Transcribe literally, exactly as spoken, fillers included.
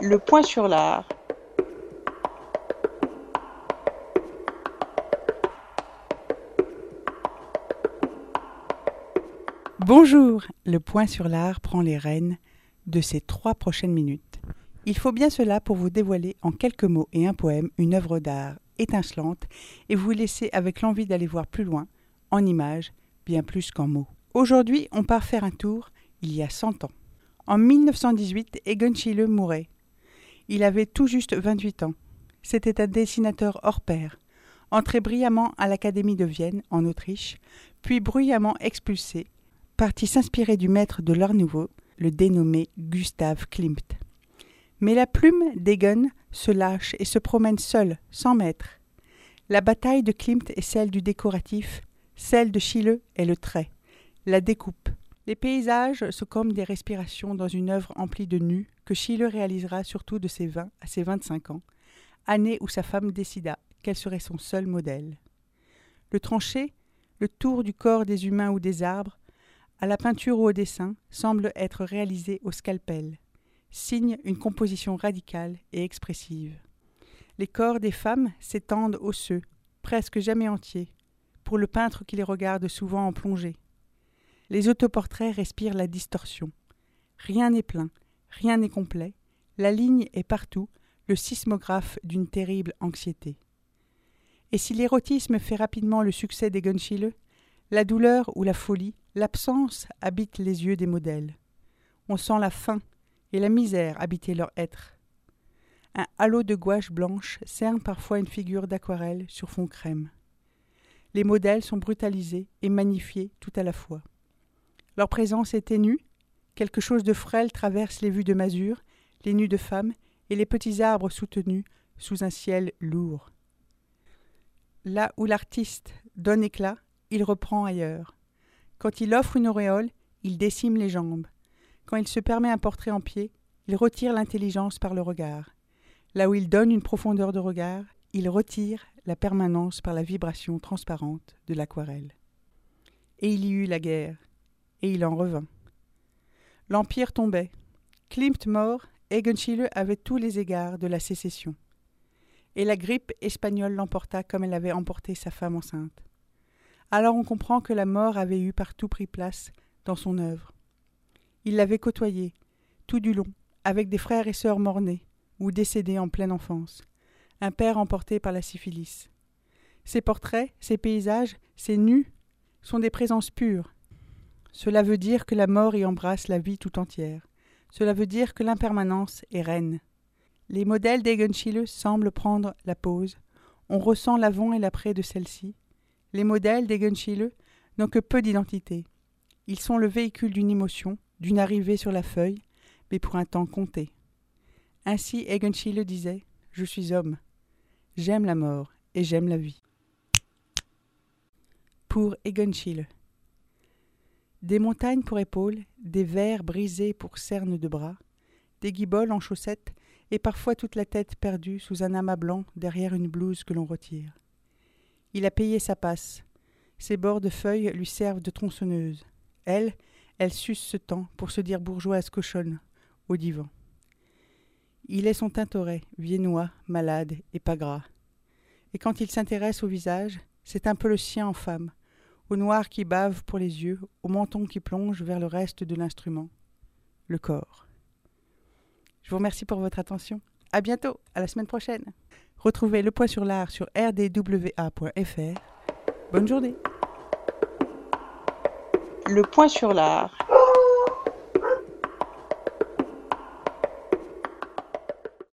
Le point sur l'art. Bonjour, le point sur l'art prend les rênes de ces trois prochaines minutes. Il faut bien cela pour vous dévoiler en quelques mots et un poème une œuvre d'art étincelante et vous laisser avec l'envie d'aller voir plus loin, en images, bien plus qu'en mots. Aujourd'hui, on part faire un tour il y a cent ans. En mille neuf cent dix-huit, Egon Schiele mourait. Il avait tout juste vingt-huit ans. C'était un dessinateur hors pair, entré brillamment à l'Académie de Vienne, en Autriche, puis bruyamment expulsé, parti s'inspirer du maître de l'art nouveau, le dénommé Gustav Klimt. Mais la plume d'Egon se lâche et se promène seule, sans maître. La bataille de Klimt est celle du décoratif, celle de Schiele est le trait, la découpe. Les paysages sont comme des respirations dans une œuvre emplie de nus que Schiele réalisera surtout de ses vingt à ses vingt-cinq ans, année où sa femme décida qu'elle serait son seul modèle. Le tranché, le tour du corps des humains ou des arbres, à la peinture ou au dessin, semble être réalisé au scalpel, signe une composition radicale et expressive. Les corps des femmes s'étendent osseux, presque jamais entiers, pour le peintre qui les regarde souvent en plongée. Les autoportraits respirent la distorsion. Rien n'est plein, rien n'est complet, la ligne est partout, le sismographe d'une terrible anxiété. Et si l'érotisme fait rapidement le succès d'Egon Schiele, la douleur ou la folie, l'absence habite les yeux des modèles. On sent la faim et la misère habiter leur être. Un halo de gouache blanche cerne parfois une figure d'aquarelle sur fond crème. Les modèles sont brutalisés et magnifiés tout à la fois. Leur présence est ténue, quelque chose de frêle traverse les vues de masure, les nus de femmes et les petits arbres soutenus sous un ciel lourd. Là où l'artiste donne éclat, il reprend ailleurs. Quand il offre une auréole, il décime les jambes. Quand il se permet un portrait en pied, il retire l'intelligence par le regard. Là où il donne une profondeur de regard, il retire la permanence par la vibration transparente de l'aquarelle. Et il y eut la guerre. Et il en revint. L'Empire tombait. Klimt mort, Egon Schiele avait tous les égards de la sécession. Et la grippe espagnole l'emporta comme elle avait emporté sa femme enceinte. Alors on comprend que la mort avait eu partout pris place dans son œuvre. Il l'avait côtoyée, tout du long, avec des frères et sœurs morts-nés, ou décédés en pleine enfance, un père emporté par la syphilis. Ses portraits, ses paysages, ses nus sont des présences pures. Cela veut dire que la mort y embrasse la vie tout entière. Cela veut dire que l'impermanence est reine. Les modèles d'Egon Schiele semblent prendre la pause. On ressent l'avant et l'après de celle-ci. Les modèles d'Egon Schiele n'ont que peu d'identité. Ils sont le véhicule d'une émotion, d'une arrivée sur la feuille, mais pour un temps compté. Ainsi Egon Schiele disait « Je suis homme. J'aime la mort et j'aime la vie. » Pour Egon Schiele. Des montagnes pour épaules, des vers brisés pour cernes de bras, des guiboles en chaussettes et parfois toute la tête perdue sous un amas blanc derrière une blouse que l'on retire. Il a payé sa passe. Ses bords de feuilles lui servent de tronçonneuse. Elle, elle suce ce temps pour se dire bourgeoise cochonne, au divan. Il est son Tintoret, viennois, malade et pas gras. Et quand il s'intéresse au visage, c'est un peu le sien en femme, au noir qui bave pour les yeux, au menton qui plonge vers le reste de l'instrument, le corps. Je vous remercie pour votre attention. À bientôt, à la semaine prochaine. Retrouvez Le Point sur l'art sur r d w a point f r. Bonne journée. Le Point sur l'art.